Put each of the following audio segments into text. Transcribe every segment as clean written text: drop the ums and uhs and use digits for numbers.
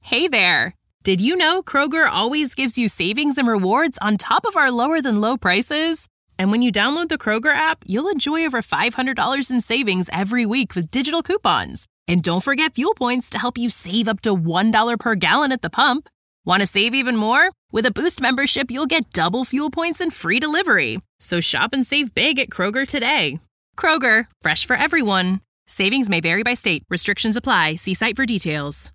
Hey there! Did you know Kroger always gives you savings and rewards on top of our lower-than-low prices? And when you download the Kroger app, you'll enjoy over $500 in savings every week with digital coupons. And don't forget fuel points to help you save up to $1 per gallon at the pump. Want to save even more? With a Boost membership, you'll get double fuel points and free delivery. So shop and save big at Kroger today. Kroger, fresh for everyone. Savings may vary by state. Restrictions apply. See site for details.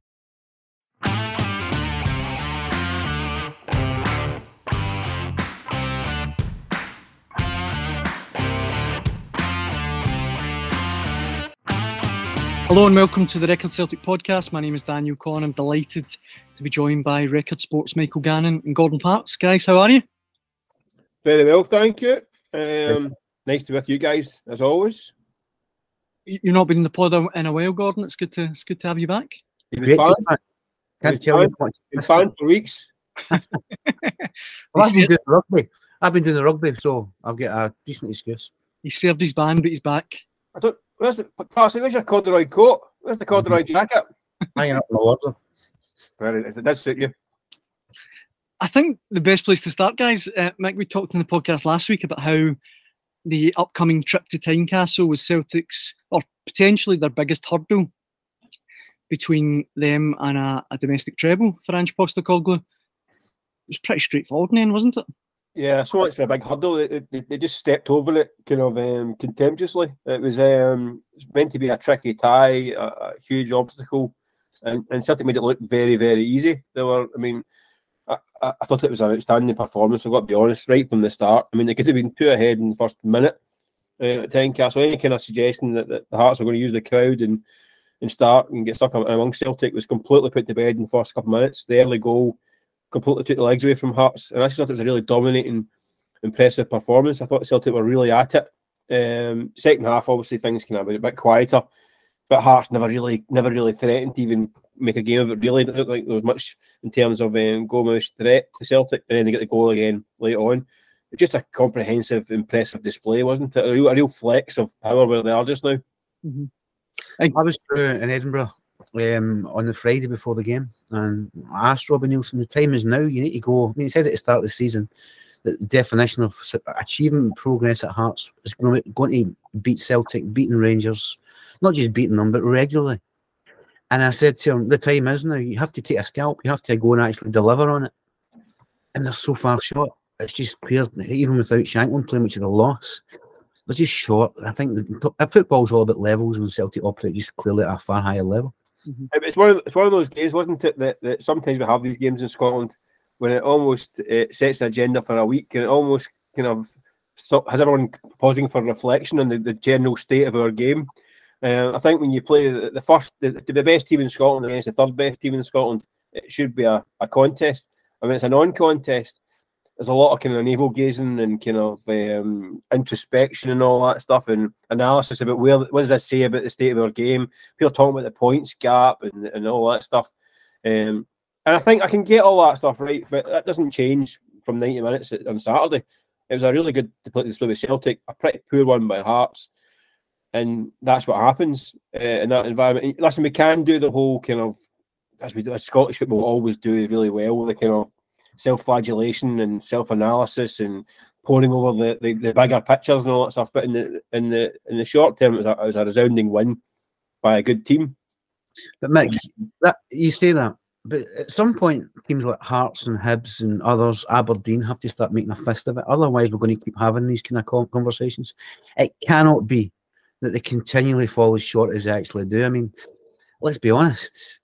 Hello and welcome to the Record Celtic podcast. My name is Daniel Conn. I'm delighted to be joined by Record Sports Michael Gannon and Gordon Parks. Guys, how are you? Very well, thank you. Nice to be with you guys, as always. You've not been in the pod in a while, Gordon. It's good to have you back. You've been fan? Can't tell you much. Been fan for weeks. I've been doing the rugby, so I've got a decent excuse. He served his band, but he's back. Where's your corduroy coat? Where's the corduroy jacket? Hanging up in the water. Very nice. It does suit you. I think the best place to start, guys, Mick, we talked in the podcast last week about how the upcoming trip to Tynecastle was Celtic's, or potentially their biggest hurdle between them and a domestic treble for Ange Postecoglou. It was pretty straightforward then, wasn't it? Yeah, so much for a big hurdle. They just stepped over it kind of contemptuously. It was meant to be a tricky tie, a huge obstacle, and Celtic made it look very, very easy. I thought it was an outstanding performance, I've got to be honest, right from the start. I mean, they could have been 2 ahead in the first minute at Tynecastle. Any kind of suggestion that the Hearts were going to use the crowd and start and get stuck among Celtic was completely put to bed in the first couple of minutes. The early goal completely took the legs away from Hearts, and I just thought it was a really dominating, impressive performance. I thought Celtic were really at it. Second half, obviously, things kind of a bit quieter, but Hearts never really threatened to even make a game of it. Really, it didn't look like there was much in terms of goal-mouth threat to Celtic, and then they get the goal again later on. It's just a comprehensive, impressive display, wasn't it? A real flex of power where they are just now. Mm-hmm. I was in Edinburgh on the Friday before the game, and I asked Robbie Neilson, the time is now, you need to go. I mean, he said at the start of the season that the definition of achievement progress at Hearts is going to beat Celtic, beating Rangers, not just beating them, but regularly. And I said to him, the time is now, you have to take a scalp, you have to go and actually deliver on it. And they're so far short. It's just clear, even without Shankland playing, which is a loss, they're just short. I think football's all about levels, and Celtic operate just clearly at a far higher level. Mm-hmm. It's one of those games, wasn't it, that sometimes we have these games in Scotland when it almost sets the agenda for a week, and it almost kind of has everyone pausing for reflection on the general state of our game. I think when you play the best team in Scotland against the third best team in Scotland, it should be a contest. I mean, it's a non-contest. There's a lot of kind of navel gazing and kind of introspection and all that stuff, and analysis about what does this say about the state of our game. People talking about the points gap and all that stuff. And I think I can get all that stuff right, but that doesn't change from 90 minutes on Saturday. It was a really good display with Celtic, a pretty poor one by Hearts, and that's what happens in that environment. Listen, we can do the whole kind of, as Scottish football always do really well, the kind of self-flagellation and self-analysis and poring over the bigger pictures and all that stuff. But in the short term, it was a resounding win by a good team. But Mick, that you say that, but at some point, teams like Hearts and Hibs and others, Aberdeen, have to start making a fist of it. Otherwise, we're going to keep having these kind of conversations. It cannot be that they continually fall as short as they actually do. I mean, let's be honest.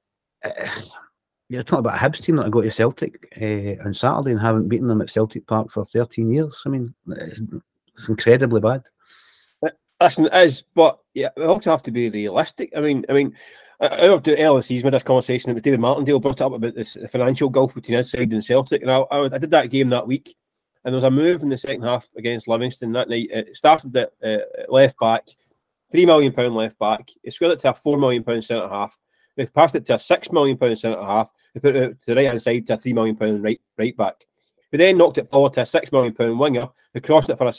You're talking about a Hibs team that will go to Celtic on Saturday and haven't beaten them at Celtic Park for 13 years. I mean, it's incredibly bad. Listen, it is, but yeah, we also have to be realistic. I mean, earlier this season, we had this conversation with David Martindale, brought up about the financial gulf between his side and Celtic, and I did that game that week, and there was a move in the second half against Livingston that night. It started at left back, £3 million left back. It squared it to a £4 million centre half. They passed it to a £6 million centre half. They put it to the right hand side to a £3 million right back. We then knocked it forward to a £6 million winger. They crossed it for a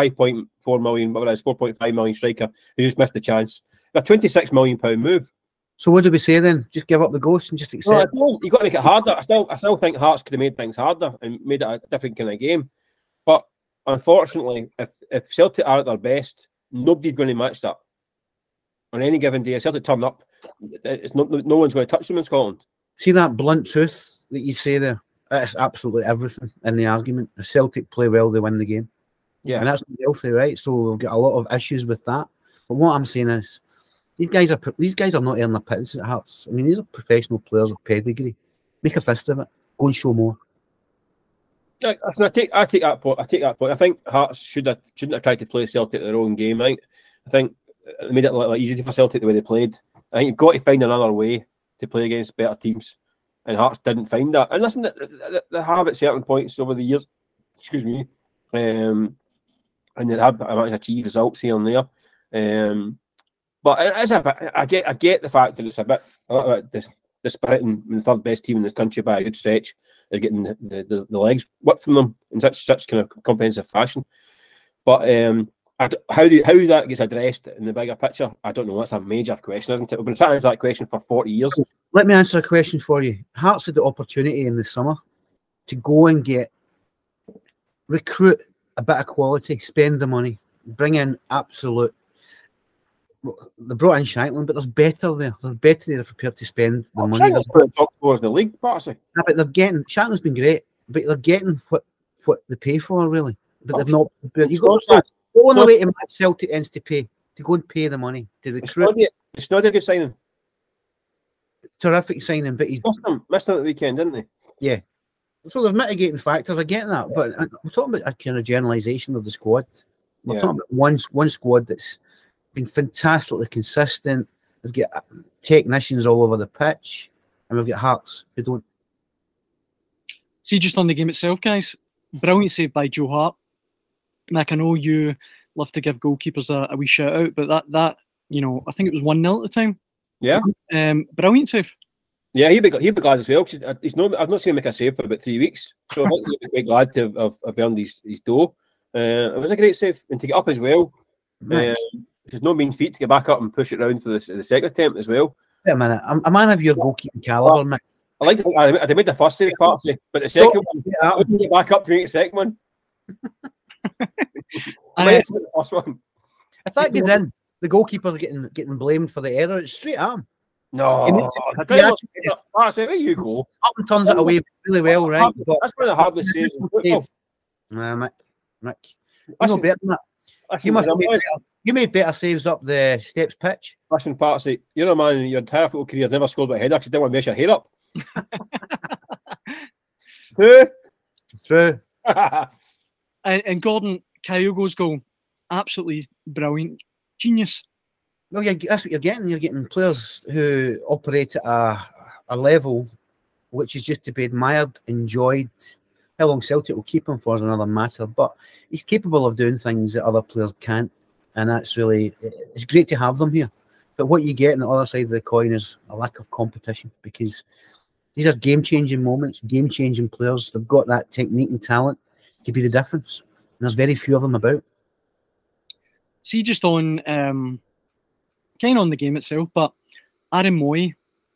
5.4 million, whatever it is, 4.5 million striker who just missed the chance. A £26 million move. So what do we say then? Just give up the ghost and just accept? No, you've got to make it harder. I still think Hearts could have made things harder and made it a different kind of game. But unfortunately, if Celtic are at their best, nobody's going to match that. On any given day, if Celtic turn up, no one's going to touch them in Scotland. See that blunt truth that you say there? That's absolutely everything in the argument. If Celtic play well, they win the game. Yeah. And that's healthy, right? So we've got a lot of issues with that. But what I'm saying is, these guys are not earning their pittance at Hearts. I mean, these are professional players of pedigree. Make a fist of it. Go and show more. I take that point. I think Hearts shouldn't have tried to play Celtic their own game. I think it made it like easy for Celtic the way they played. I think you've got to find another way to play against better teams, and Hearts didn't find that. And listen, they have at certain points over the years. Excuse me, and they have achieved results here and there. But it's I get the fact that it's a bit dispiriting when the third best team in this country by a good stretch is getting the legs whipped from them in such kind of comprehensive fashion. But how that gets addressed in the bigger picture, I don't know. That's a major question, isn't it? We've been trying to answer that question for 40 years. Let me answer a question for you. Hearts had the opportunity in the summer to go and recruit a bit of quality, spend the money, bring in absolute. They brought in Shankland, but there's better there. There's better there prepared to spend the money. Shankland's put the top scores in the league, Patsy. Yeah, but Shankland's been great, but they're getting what they pay for, really. But they've not. You've got to go on the way to match Celtic ends to go and pay the money to recruit. It's not a good signing. Terrific signing, but he's missed him at the weekend, didn't he? Yeah. So there's mitigating factors. I get that, but we're talking about a kind of generalisation of the squad. We're talking about one squad that's been fantastically consistent. They've got technicians all over the pitch, and we've got Hearts who don't. See, just on the game itself, guys, brilliant save by Joe Hart. Mick, I know you love to give goalkeepers a wee shout out, but that I think it was 1-0 at the time. Yeah. Brilliant save. Yeah, he'd be glad as well. I've not seen him make a save for about 3 weeks, so I think he'd be quite glad to have earned his dough. It was a great save, and to get up as well. There's no mean feat to get back up and push it round for the second attempt as well. Wait a minute, a man of your goalkeeping calibre, Mick. I like. I made the first save, Patsy, but the second one, I wouldn't get back up to make the second one. The first one. If that goes in, the goalkeeper's getting blamed for the error. It's straight at him. No, that's it. There you go. Up and turns it away really well, right? That's one of the hardest saves in football. Mick, you know better than that. You made better saves up the steps pitch. Listen, Patsy, you're a man in your entire football career never scored with a header because you didn't want to mess your head up. True. And Gordon Kyogo's goal, absolutely brilliant, genius. Well, that's what you're getting. You're getting players who operate at a level which is just to be admired, enjoyed. How long Celtic will keep him for is another matter, but he's capable of doing things that other players can't, and it's great to have them here. But what you get on the other side of the coin is a lack of competition, because these are game-changing moments, game-changing players. They've got that technique and talent to be the difference, and there's very few of them about. See, just on kind of on the game itself, but Aaron Mooy,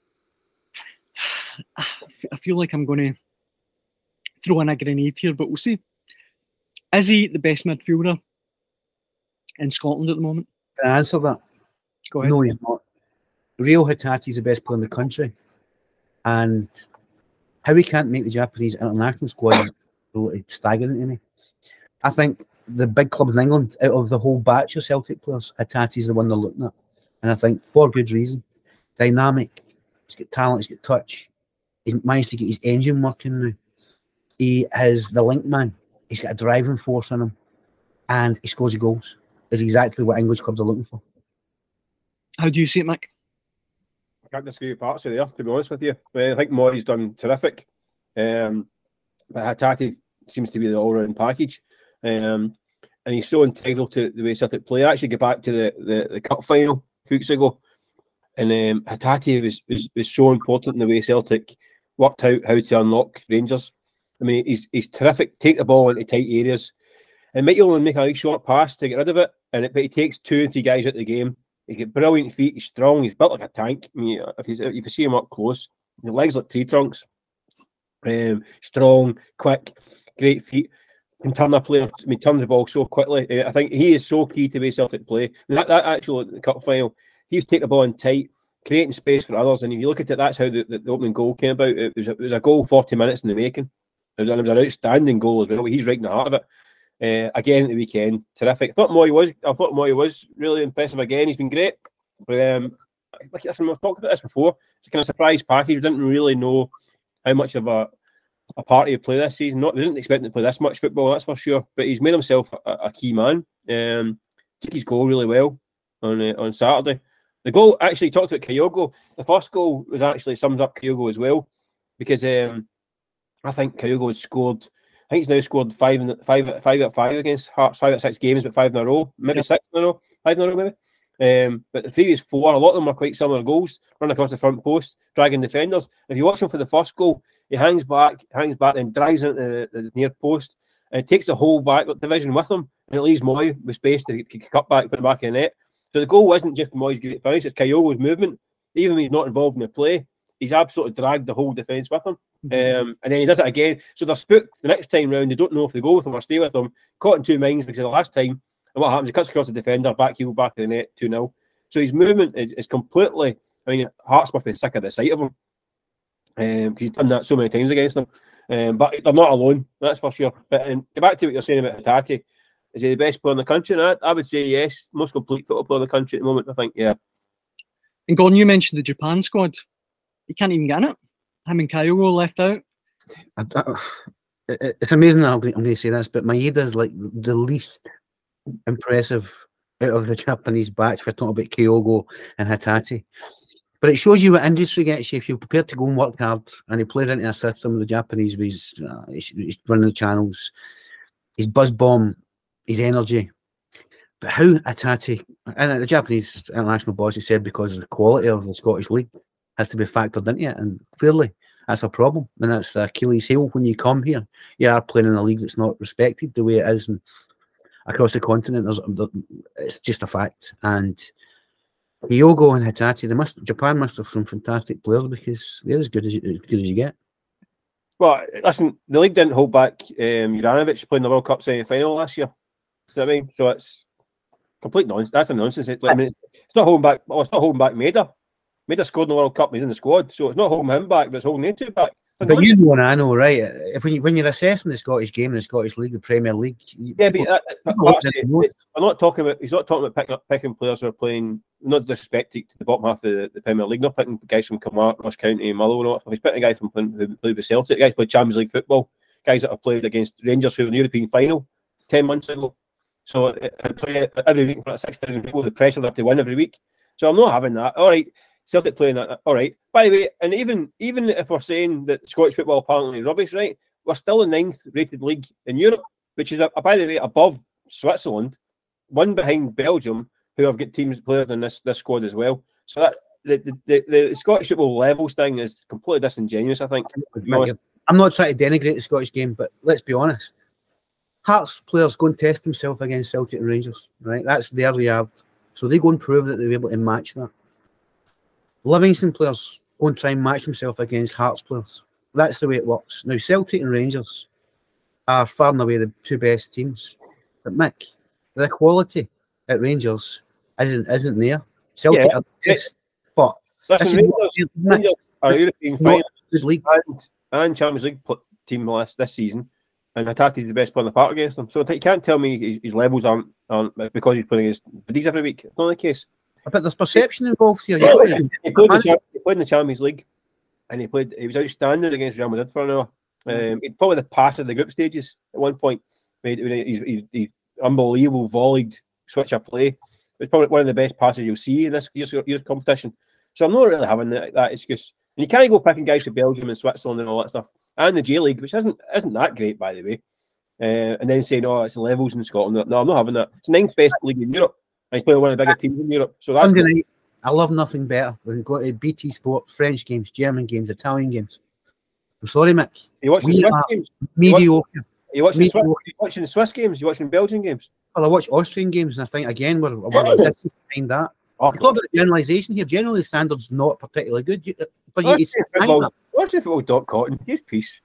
I feel like I'm going to throw in a grenade here, but we'll see. Is he the best midfielder in Scotland at the moment? Can I answer that? Go ahead. No, he's not. Reo Hatate is the best player in the country, and how he can't make the Japanese international squad is absolutely staggering to me. I think the big clubs in England, out of the whole batch of Celtic players, Hatate is the one they're looking at, and I think for good reason. Dynamic, he's got talent, he's got touch, he's managed to get his engine working now. He is the link man. He's got a driving force in him, and he scores goals. Is exactly what English clubs are looking for. How do you see it, Mick? I can't disagree with parts of there, to be honest with you. I think Mooy's done terrific. But Hatate seems to be the all-round package. And he's so integral to the way Celtic play. I actually get back to the cup final a few weeks ago, and Hatate was so important in the way Celtic worked out how to unlock Rangers. I mean, he's terrific. Take the ball into tight areas, and might only make a short pass to get rid of it, but he takes 2 and 3 guys out of the game He's got brilliant feet. He's strong. He's built like a tank. I mean, if you see him up close, the legs like tree trunks. Strong, quick, great feet. Can turn a player. I mean, turns the ball so quickly. I think he is so key to the Celtic play. That actual cup final, he was taking the ball in tight, creating space for others. And if you look at it, that's how the opening goal came about. It was a goal 40 minutes in the making. It was an outstanding goal as well. He's right in the heart of it. Again at the weekend, terrific. I thought Moy was really impressive again. He's been great. But we've talked about this before. It's a kind of surprise package. We didn't really know how much of a part he'd play this season. We didn't expect him to play this much football, that's for sure. But he's made himself a key man. Took his goal really well on Saturday. The goal, actually, talked about Kyogo. The first goal was actually sums up Kyogo as well, because I think Kyogo had scored. I think he's now scored 5 out of 5 against Hearts, 5 out of 6 games, but 5 in a row, maybe 6 in a row, 5 in a row, maybe. But the previous 4, a lot of them were quite similar goals, run across the front post, dragging defenders. If you watch him for the first goal, he hangs back, then drives into the near post, and it takes the whole back division with him, and it leaves Moy with space to cut back, put it back in the net. So the goal wasn't just Moy's great finish, it's Kyogo's movement. Even when he's not involved in the play, he's absolutely dragged the whole defence with him. And then he does it again. So they're spooked the next time round. They don't know if they go with him or stay with him. Caught in two minds because of the last time. And what happens? He cuts across the defender, back heel, back of the net, 2-0. So his movement is completely. I mean, Hearts must be sick of the sight of him because he's done that so many times against them. But they're not alone, that's for sure. But get back to what you're saying about Hatate. Is he the best player in the country? And I would say yes. Most complete football player in the country at the moment, I think, yeah. And Gordon, you mentioned the Japan squad. You can't even get in it. Him and Kyogo left out. It's amazing I'm going to say this, but Maeda is like the least impressive out of the Japanese batch. We're talking about Kyogo and Hatate. But it shows you what industry gets you if you're prepared to go and work hard. And he played into a system with the Japanese, he's running the channels, his buzz bomb, his energy. But how Hatate, and the Japanese international boss, he said because of the quality of the Scottish League has to be factored into it, and clearly that's a problem, and that's the Achilles heel when you come here. You are playing in a league that's not respected the way it is across the continent. It's just a fact. And Kyogo and Hatate, Japan must have some fantastic players because they're as good as you get. Well, listen, the league didn't hold back Juranovic playing the World Cup semi-final last year. You know what I mean? So it's complete nonsense. That's a nonsense. I mean, it's not holding back. Well, it's not holding back Maeda. Maeda scored in the World Cup. He's in the squad, so it's not holding him back, but it's holding them two back. But you know, and I know, right? If when you're assessing the Scottish game, the Scottish League, the Premier League, yeah, but I'm not talking about. He's not talking about picking players who are playing. Not disrespecting to the bottom half of the Premier League. Not picking guys from Kilmarnock, Ross County, Motherwell, and all that stuff. He's picking guys who played with Celtic. Guys played Champions League football. Guys that have played against Rangers who were in the European final 10 months ago. So I play every week in front of 6,000 people. The pressure they have to win every week. So I'm not having that. All right. Celtic playing that, all right. By the way, and even if we're saying that Scottish football apparently is rubbish, right? We're still the 9th rated league in Europe, which is, by the way, above Switzerland, one behind Belgium, who have got players in this squad as well. So that the Scottish football levels thing is completely disingenuous, I think. I'm not trying to denigrate the Scottish game, but let's be honest. Hearts players go and test themselves against Celtic and Rangers, right? That's their yard. So they go and prove that they're able to match that. Livingston players go and try and match themselves against Hearts players. That's the way it works. Now, Celtic and Rangers are far and away the two best teams. But Mick, the quality at Rangers isn't there. Celtic are the best, but Rangers are European finals and Champions League team this season, and Hatate's the best player in the park against them. So you can't tell me his levels aren't because he's playing against buddies every week. It's not the case. But there's perception involved here. He played in the Champions League, and he was outstanding against Real Madrid for an hour. He'd probably the pass of the group stages at one point. He's unbelievable volleyed switch of play. It's probably one of the best passes you'll see in this year's competition. So I'm not really having that excuse. And you can't go picking guys from Belgium and Switzerland and all that stuff, and the J League, which isn't that great, by the way. And then saying, "Oh, it's the levels in Scotland." No, I'm not having that. It's the 9th best league in Europe. He's playing one of the bigger teams in Europe. So that's Sunday night, I love nothing better than going to BT Sport, French games, German games, Italian games. I'm sorry, Mick. You watching the Swiss games? Mediocre. You watching the Swiss games? You watching Belgian games? Well, I watch Austrian games, and I think again we're behind that. I'm talking about generalisation here. Generally, the standard's not particularly good. But you watch the football.com. His piece.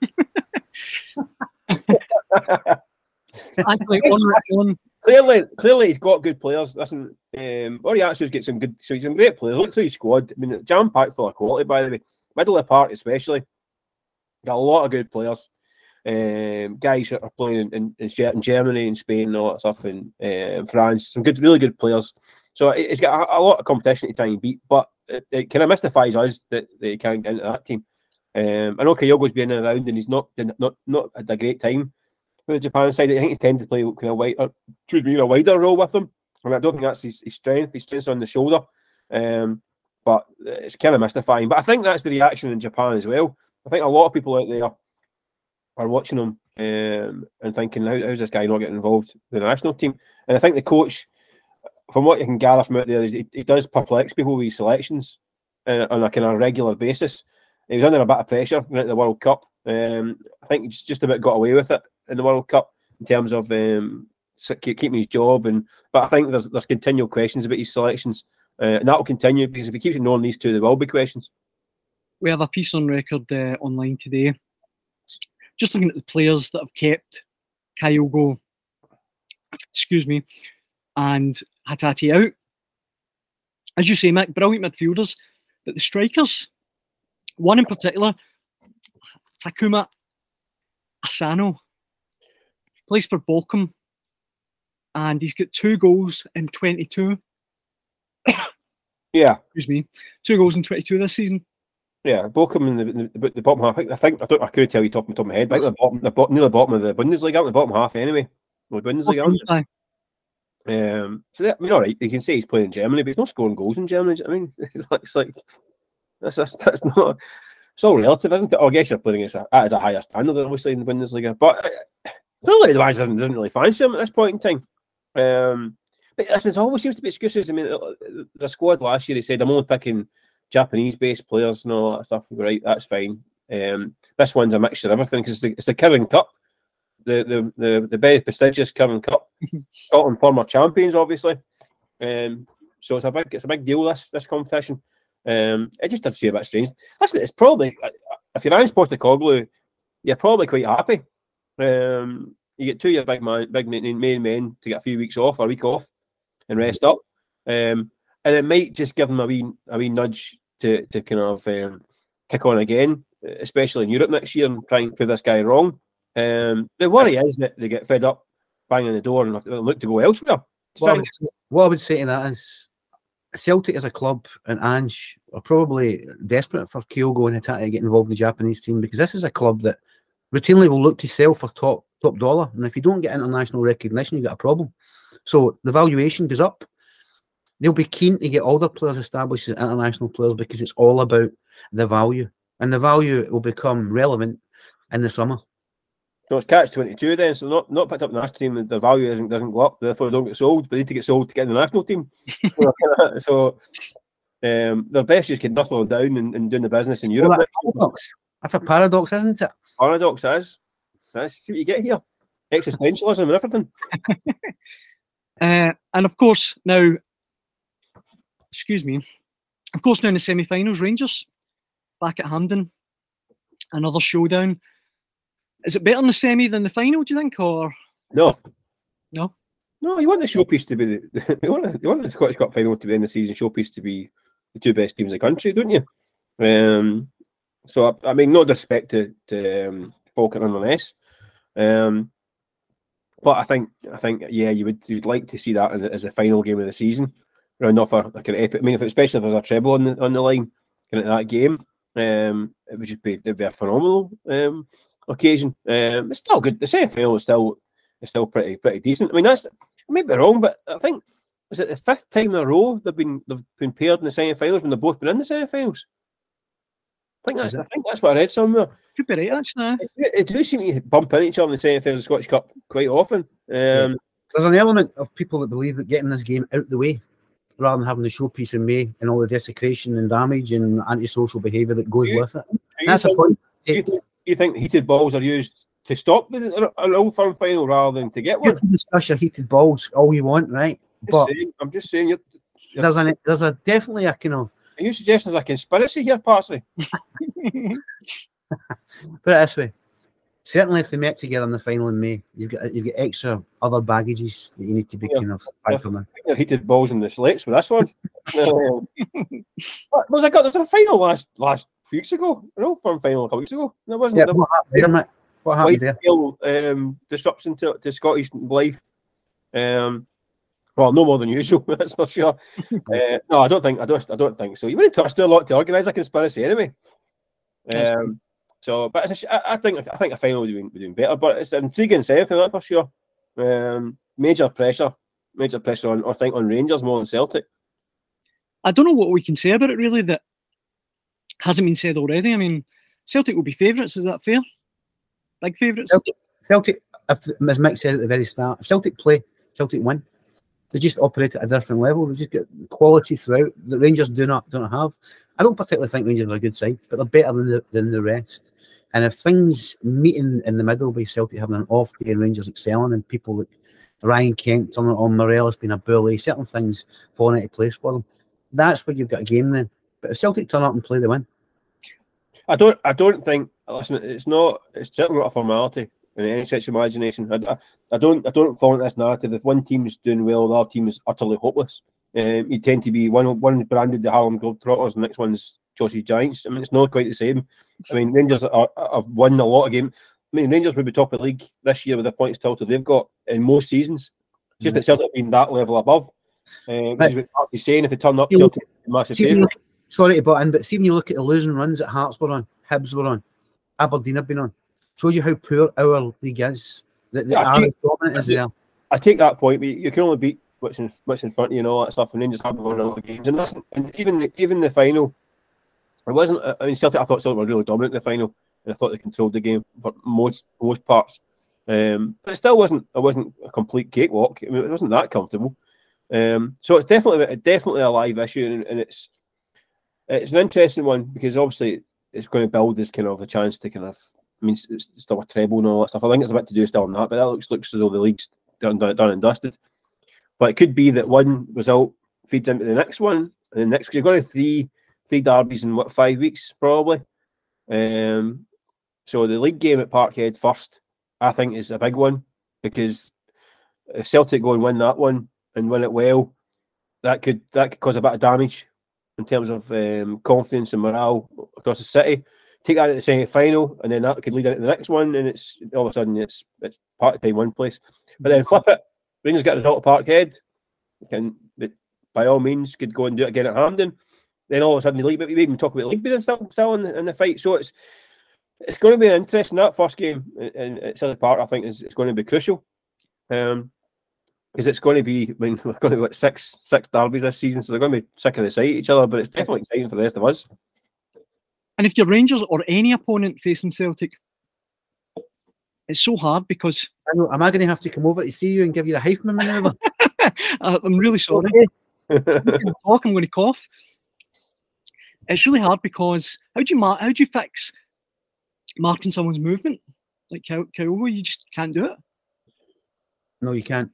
Actually, clearly, he's got good players. Listen, Oriatsu's got some great players. Look through his squad. I mean, jam packed full of quality. By the way, middle of the park especially, got a lot of good players. Guys that are playing in Germany and Spain and all that stuff, and France. Some really good players. So it's got a lot of competition to try and beat, but it kind of mystifies us that they can't get into that team. I know Kyogo's been around and he's not had a great time with the Japan side. I think he's tended to play kind of a wider role with them. I mean, I don't think that's his strength. His strength's on the shoulder, but it's kind of mystifying. But I think that's the reaction in Japan as well. I think a lot of people out there are watching him and thinking, how's this guy not getting involved with the national team? And I think the coach, from what you can gather from out there, is he does perplex people with his selections on a kind of regular basis. He was under a bit of pressure in the World Cup. I think he just about got away with it in the World Cup in terms of keeping his job. But I think there's continual questions about his selections, and that will continue because if he keeps ignoring these two, there will be questions. We have a piece on record online today, just looking at the players that have kept Kyogo, and Hatate out. As you say, Mick, brilliant midfielders, but the strikers, one in particular, Takuma Asano, plays for Bochum, and he's got 2 goals in 22. Yeah. 2 goals in 22 this season. Yeah, Bochum in the bottom half. I couldn't tell you off the top of my head. I think near the bottom of the Bundesliga, the bottom half anyway. The Bundesliga. All right. You can say he's playing in Germany, but he's not scoring goals in Germany. I mean, it's like that's not. It's all relative, isn't it? I guess you're playing at a higher standard, obviously, in the Bundesliga. But clearly, the manager doesn't really fancy him at this point in time. But listen, it always seems to be excuses. I mean, the squad last year, they said, I'm only picking Japanese-based players and all that stuff. Right, that's fine. This one's a mixture of everything because it's the Kirin Cup, the very prestigious Kirin Cup. Scotland former champions, obviously. So it's a big deal. This competition. It just does seem a bit strange. Listen, it's probably, if you're Ange Postecoglou, you're probably quite happy. You get 2 year big main men to get a week off, and rest up. And it might just give them a wee nudge to kind of kick on again, especially in Europe next year, and try and prove this guy wrong. The worry is that they get fed up, banging the door, and look to go elsewhere. What I would say to that is, Celtic as a club and Ange are probably desperate for Kyogo and Hatate to get involved in the Japanese team, because this is a club that routinely will look to sell for top dollar, and if you don't get international recognition, you get a problem. So the valuation goes up. They'll be keen to get all their players established as international players because it's all about the value, and the value will become relevant in the summer. So it's catch-22 then. So not picked up the national team, the value doesn't go up, therefore they don't get sold. But they need to get sold to get in the national team. So their best just get knuckling down and doing the business in Europe. That's a paradox, isn't it? Paradox is. That's what you get here. Existentialism and everything. And of course now, in the semi-finals, Rangers back at Hampden, another showdown. Is it better in the semi than the final, do you think? Or no, you want the showpiece to be you want the Scottish Cup final to be in the season showpiece to be the 2 best teams in the country, don't you? So I mean, no disrespect to Falkirk nonetheless. But I think yeah, you'd like to see that as the final game of the season, round off a kind of epic. I mean, especially if there's a treble on the line, kind of that game, it'd be a phenomenal occasion. It's still good. The semi-final is still pretty decent. I mean, I might be wrong, but I think is it the 5th time in a row they've been paired in the semi-finals when they've both been in the semi-finals. I think that's what I read somewhere. Could be right, actually. They do seem to bump into each other in the semi-finals of the Scottish Cup quite often. There's an element of people that believe that getting this game out the way, rather than having the showpiece in May and all the desecration and damage and antisocial behaviour that goes with it. That's a point. You think heated balls are used to stop an Old Firm final rather than to get one? You can discuss your heated balls all you want, right? I'm just saying there's a definitely a kind of. Are you suggesting there's a conspiracy here, Parsley? Put it this way. Certainly, if they met together in the final in May, you've got extra other baggages that you need to be kind of factoring in. They're heated balls in the slates with this one. There's a final last few weeks ago. I know from final a couple weeks ago. There wasn't. Yeah, what happened there, Mick? What happened there? Scale, disruption to Scottish life. Well, no more than usual, that's for sure. No, I don't think so. You wouldn't trust a lot to organise a conspiracy anyway. So, but I think a final would be doing better. But it's an intriguing semi-final, that's for sure. Major pressure on Rangers more than Celtic. I don't know what we can say about it really that hasn't been said already. I mean, Celtic will be favourites. Is that fair? Big favourites. Celtic, as Mick said at the very start, if Celtic play, Celtic win. They just operate at a different level. They just get quality throughout that Rangers don't have. I don't particularly think Rangers are a good side, but they're better than the rest. And if things meet in the middle by Celtic having an off day and Rangers excelling, and people like Ryan Kent turning on Morelos being a bully, certain things falling into place for them, that's where you've got a game then. But if Celtic turn up and play, they win. I don't think. Listen, it's certainly not a formality in any stretch of imagination. I don't fall into this narrative. If one team's doing well, the other team is utterly hopeless. You tend to be one branded the Harlem Globetrotters, the next one's Chelsea Giants. I mean, it's not quite the same. I mean, Rangers have won a lot of games. I mean, Rangers would be top of the league this year with the points total they've got in most seasons. Just that Celtic have been that level above. Which is what Mark saying. If they turn up, Celtic massive favourite. Sorry to butt in, but see when you look at the losing runs that Hearts were on, Hibs were on, Aberdeen have been on, shows you how poor our league is. The Irish dominant is there. I take that point, but you can only beat what's in front of you and all that stuff, and Rangers haven't won a lot of games. And even the final, it wasn't. I mean, Celtic. I thought Celtic were really dominant in the final, and I thought they controlled the game for most parts. But it still wasn't a complete cakewalk. I mean, it wasn't that comfortable. So it's definitely a live issue, and it's an interesting one because obviously it's going to build this kind of a chance to kind of. I mean, it's still a treble and all that stuff. I think it's a bit to do still on that, but that looks as though the league's done and dusted. But it could be that one result feeds into the next one, and the next. Because you're going to have three derbies in 5 weeks probably. So the league game at Parkhead first, I think, is a big one because if Celtic go and win that one and win it well, that could cause a bit of damage in terms of confidence and morale across the city. Take that at the semi-final, and then that could lead into the next one, and it's all of a sudden it's part time one place. But then flip it, Rangers get the result at Parkhead, by all means could go and do it again at Hampden. Then all of a sudden the league, we even talk about league being still in the fight. So it's going to be interesting. That first game at Celtic Park, I think, is going to be crucial. Because it's going to be, I mean, we're going to get six derbies this season, so they're going to be sick of the sight of each other. But it's definitely exciting for the rest of us. And if you're Rangers or any opponent facing Celtic, it's so hard because... Am I going to have to come over to see you and give you the Heifman manoeuvre? I'm really sorry. I'm going to cough. It's really hard because how do you fix marking someone's movement? Like Kyogo, you just can't do it. No, you can't.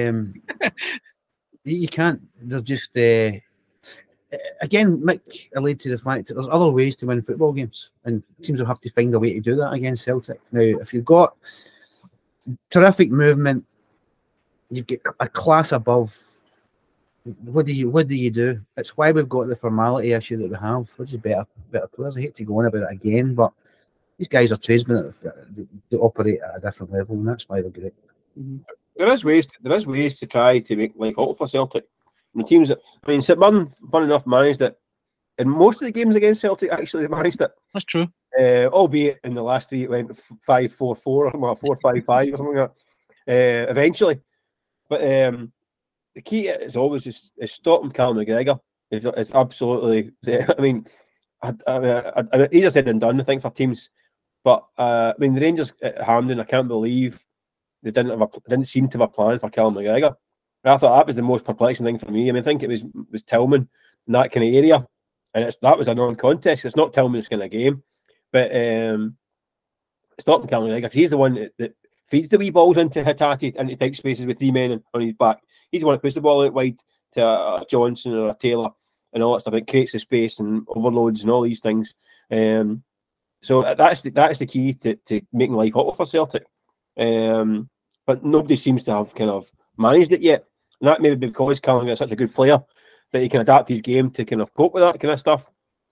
You can't. They're just... Again, Mick alluded to the fact that there's other ways to win football games, and teams will have to find a way to do that against Celtic. Now, if you've got terrific movement, you've got a class above. What do you do? It's why we've got the formality issue that we have, which is better players. I hate to go on about it again, but these guys are tradesmen that operate at a different level, and that's why they're great. Mm-hmm. There is ways to try to make life hot for Celtic. The teams that, I mean, St Mirren, fun enough, managed it. In most of the games against Celtic, actually, they managed it. That's true. Albeit in the last three, it went 5-4-4 or 4-5-5 or something like that. Eventually. But the key is always is stopping Callum McGregor. It's absolutely, I mean, either said and done, I think, for teams. But, I mean, the Rangers at Hampden, I can't believe they didn't seem to have a plan for Callum McGregor. I thought that was the most perplexing thing for me. I mean, I think it was Tillman in that kind of area, and that was a non-contest. It's not Tillman's kind of game, but it's not Callum McGregor because he's the one that feeds the wee balls into Hatate into tight spaces with three men on his back. He's the one that puts the ball out wide to a Johnson or a Taylor and all that stuff. It creates the space and overloads and all these things. So that's the key to making life hot for Celtic. But nobody seems to have kind of managed it yet. And that may be because Callum is such a good player that he can adapt his game to kind of cope with that kind of stuff.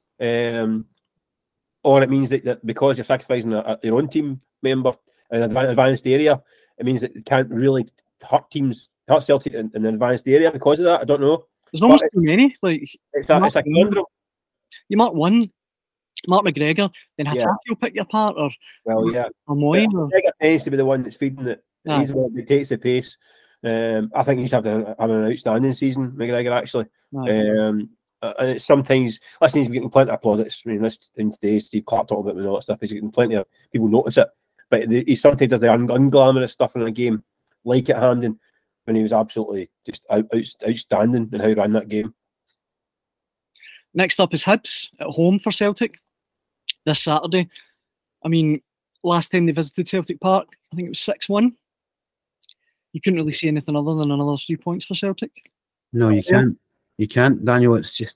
Or it means that because you're sacrificing your own team member in an advanced area, it means that it can't really hurt Celtic in an advanced area because of that. I don't know. There's almost too many. Like it's a conundrum. You mark one, Mark McGregor, then Hatate will pick you apart, or Moyne. McGregor tends to be the one that's feeding it. He's the one that takes the pace. I think he's having an outstanding season, McGregor, actually. And it's sometimes, listen, he's getting plenty of plaudits. I mean, this in today's Steve Clark talking about all that stuff. He's getting plenty of people notice it, but he sometimes does the unglamorous stuff in a game, like at Hampden, when he was absolutely just outstanding in how he ran that game. Next up is Hibs at home for Celtic this Saturday. I mean, last time they visited Celtic Park, I think it was 6-1. You couldn't really see anything other than another 3 points for Celtic. No, you can't. You can't, Daniel. It's just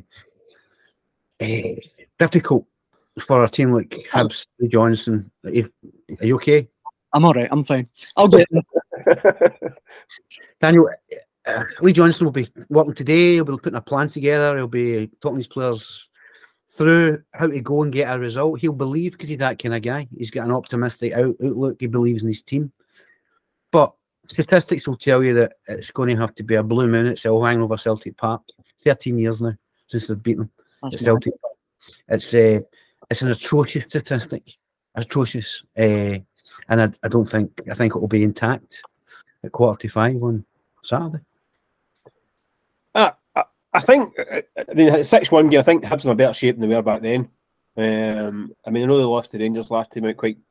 difficult for a team like Hibs, Lee Johnson. Are you okay? I'm all right. I'm fine. I'll get it. Daniel, Lee Johnson will be working today. He'll be putting a plan together. He'll be talking his players through how to go and get a result. He'll believe, because he's that kind of guy. He's got an optimistic outlook. He believes in his team. But statistics will tell you that it's going to have to be a blue moon at Selhang over Celtic Park. 13 years now since they've beaten them at Celtic Park. It's an atrocious statistic. Atrocious. And I think it will be intact at 4:45 on Saturday. I think, I mean, 6-1 game, I think Hibs in a better shape than they were back then. I mean, I know they lost to Rangers last time out quite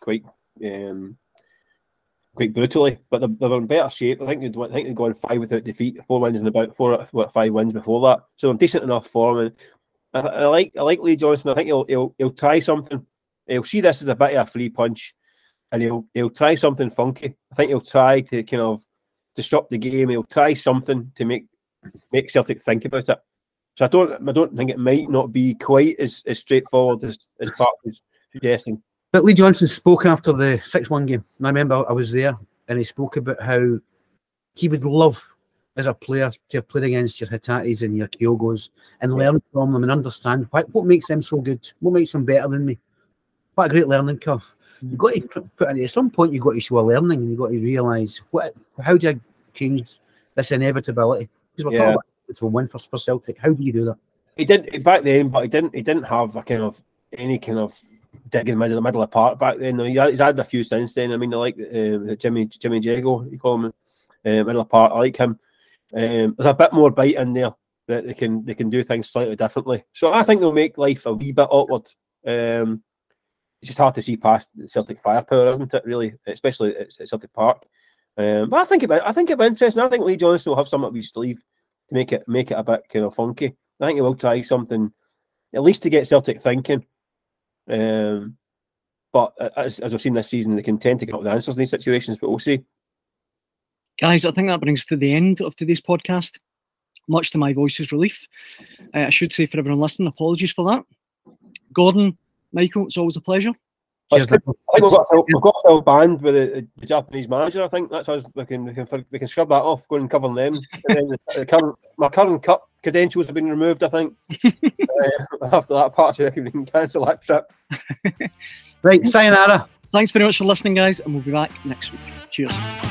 brutally, but they were in better shape. I think they'd gone 5 without defeat, 4 wins and about 5 wins before that. So they're decent enough form. And I like Lee Johnson. I think he'll try something. He'll see this as a bit of a free punch, and he'll try something funky. I think he'll try to kind of disrupt the game. He'll try something to make Celtic think about it. So I don't think it might not be quite as straightforward as Park was suggesting. But Lee Johnson spoke after the 6-1 game. And I remember I was there, and he spoke about how he would love, as a player, to have played against your Hatates and your Kyogos and learn from them and understand what makes them so good, what makes them better than me. What a great learning curve. You've got to put in, at some point, you've got to show a learning, and you've got to realise how do I change this inevitability? Because we're talking about it's a win for Celtic. How do you do that? He did back then, but he didn't have any kind of dig in the middle of the park back then. He's had a few since then. I mean, I like Jimmy Jago, you call him, middle of the park. I like him. There's a bit more bite in there that they can do things slightly differently. So I think they'll make life a wee bit awkward. It's just hard to see past the Celtic firepower, isn't it? Really, especially at Celtic Park. But I think it'll be interesting. I think Lee Johnson will have something up his sleeve to make it a bit kind of funky. I think he will try something at least to get Celtic thinking. But as I've seen this season, they can tend to get up with answers in these situations, but we'll see. Guys, I think that brings to the end of today's podcast, much to my voice's relief. I should say, for everyone listening, apologies for that. Gordon, Michael, it's always a pleasure. I think we've got a band with the Japanese manager. I think that's us. We can scrub that off, go and cover them. And then my current cup credentials have been removed, I think. After that part, I can cancel that trip. Right, sayonara. Thanks very much for listening, guys, and we'll be back next week. Cheers.